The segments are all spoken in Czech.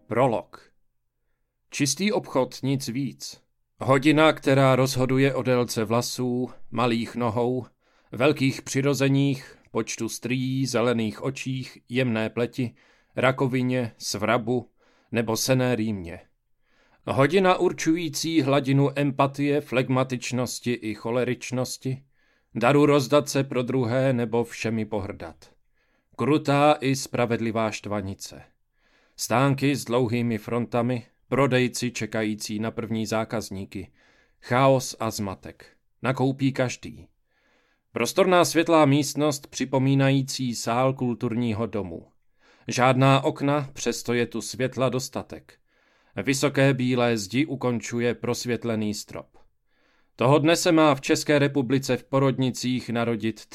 Prolog. Čistý obchod, nic víc. Hodina, která rozhoduje o délce vlasů, malých nohou, velkých přirozeních, počtu strýjí, zelených očích, jemné pleti, rakovině, svrabu nebo senné rýmě. Hodina určující hladinu empatie, flegmatičnosti i choleričnosti, daru rozdat se pro druhé nebo všemi pohrdat. Krutá i spravedlivá štvanice. Stánky s dlouhými frontami, prodejci čekající na první zákazníky, chaos a zmatek. Nakoupí každý. Prostorná světlá místnost připomínající sál kulturního domu. Žádná okna, přesto je tu světla dostatek. Vysoké bílé zdi ukončuje prosvětlený strop. Toho dne se má v České republice v porodnicích narodit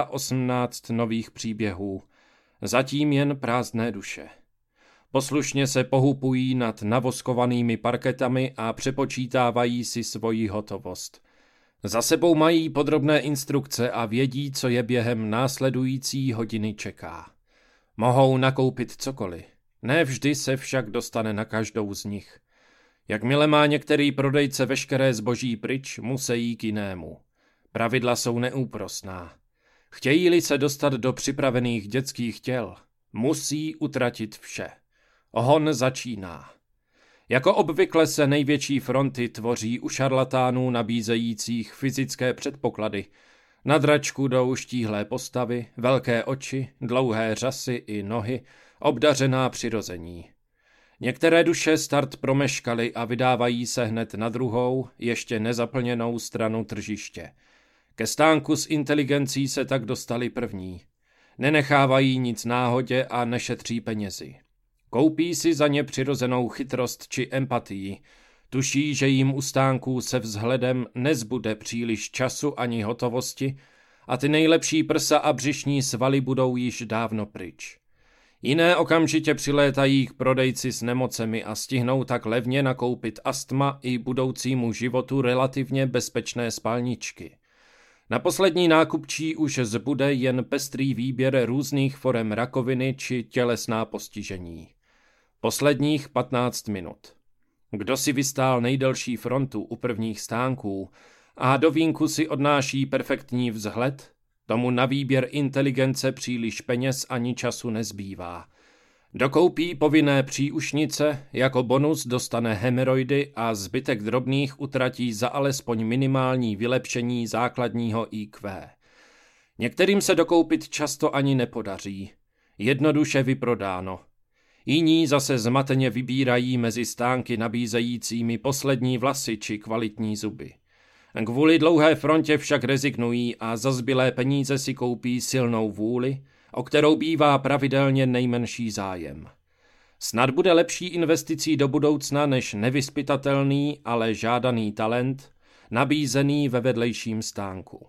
318 nových příběhů, zatím jen prázdné duše. Poslušně se pohupují nad navoskovanými parketami a přepočítávají si svoji hotovost. Za sebou mají podrobné instrukce a vědí, co je během následující hodiny čeká. Mohou nakoupit cokoliv. Ne vždy se však dostane na každou z nich. Jakmile má některý prodejce veškeré zboží pryč, musí k jinému. Pravidla jsou neúprosná. Chtějí-li se dostat do připravených dětských těl, musí utratit vše. Hon začíná. Jako obvykle se největší fronty tvoří u šarlatánů nabízejících fyzické předpoklady. Na dračku jdou štíhlé postavy, velké oči, dlouhé řasy i nohy, obdařená přirození. Některé duše start promeškaly a vydávají se hned na druhou, ještě nezaplněnou stranu tržiště. Ke stánku s inteligencí se tak dostali první. Nenechávají nic náhodě a nešetří penězi. Koupí si za ně přirozenou chytrost či empatii. Tuší, že jim u stánků se vzhledem nezbude příliš času ani hotovosti a ty nejlepší prsa a břišní svaly budou již dávno pryč. Jiné okamžitě přilétají k prodejci s nemocemi a stihnou tak levně nakoupit astma i budoucímu životu relativně bezpečné spalničky. Na poslední nákupčí už zbude jen pestrý výběr různých forem rakoviny či tělesná postižení. Posledních 15 minut. Kdo si vystál nejdelší frontu u prvních stánků a do vínku si odnáší perfektní vzhled, tomu na výběr inteligence příliš peněz ani času nezbývá. Dokoupí povinné příušnice, jako bonus dostane hemeroidy a zbytek drobných utratí za alespoň minimální vylepšení základního IQ. Některým se dokoupit často ani nepodaří. Jednoduše vyprodáno. Jiní zase zmateně vybírají mezi stánky nabízejícími poslední vlasy či kvalitní zuby. Kvůli dlouhé frontě však rezignují a za zbylé peníze si koupí silnou vůli, o kterou bývá pravidelně nejmenší zájem. Snad bude lepší investicí do budoucna než nevyzpytatelný, ale žádaný talent, nabízený ve vedlejším stánku.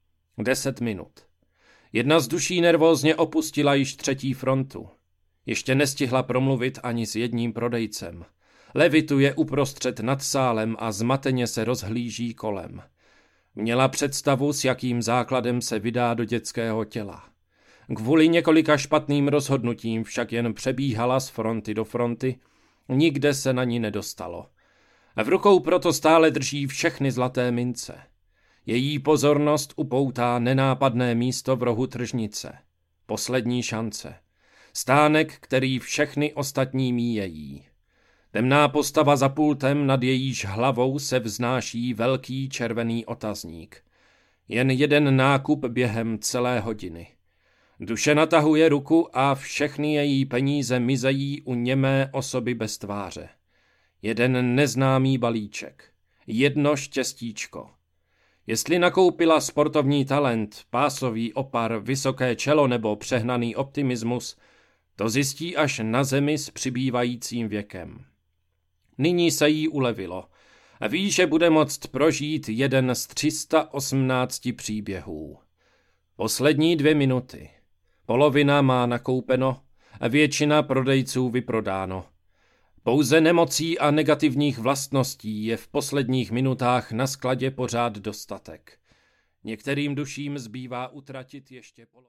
10 minut. Jedna z duší nervózně opustila již třetí frontu. Ještě nestihla promluvit ani s jedním prodejcem. Levituje uprostřed nad sálem a zmateně se rozhlíží kolem. Měla představu, s jakým základem se vydá do dětského těla. Kvůli několika špatným rozhodnutím však jen přebíhala z fronty do fronty, nikde se na ní nedostalo. V rukou proto stále drží všechny zlaté mince. Její pozornost upoutá nenápadné místo v rohu tržnice. Poslední šance. Stánek, který všechny ostatní míjejí. Temná postava za pultem, nad jejíž hlavou se vznáší velký červený otazník. Jen jeden nákup během celé hodiny. Duše natahuje ruku a všechny její peníze mizejí u němé osoby bez tváře. Jeden neznámý balíček. Jedno štěstíčko. Jestli nakoupila sportovní talent, pásový opar, vysoké čelo nebo přehnaný optimismus, to zjistí až na zemi s přibývajícím věkem. Nyní se jí ulevilo a ví, že bude moct prožít jeden z 318 příběhů. Poslední 2 minuty. Polovina má nakoupeno a většina prodejců vyprodáno. Pouze nemocí a negativních vlastností je v posledních minutách na skladě pořád dostatek. Některým duším zbývá utratit ještě polovinu.